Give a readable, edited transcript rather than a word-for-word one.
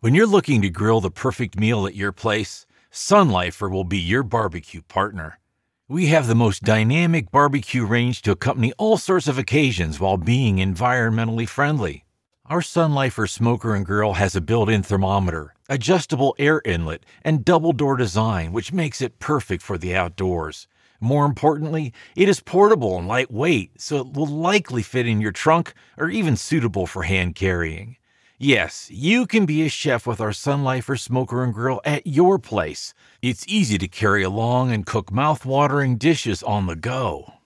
When you're looking to grill the perfect meal at your place, Sunlifer will be your barbecue partner. We have the most dynamic barbecue range to accompany all sorts of occasions while being environmentally friendly. Our Sunlifer smoker and grill has a built-in thermometer, adjustable air inlet, and double-door design, which makes it perfect for the outdoors. More importantly, it is portable and lightweight, so it will likely fit in your trunk or even suitable for hand carrying. Yes, you can be a chef with our Sunlifer smoker and grill at your place. It's easy to carry along and cook mouth-watering dishes on the go.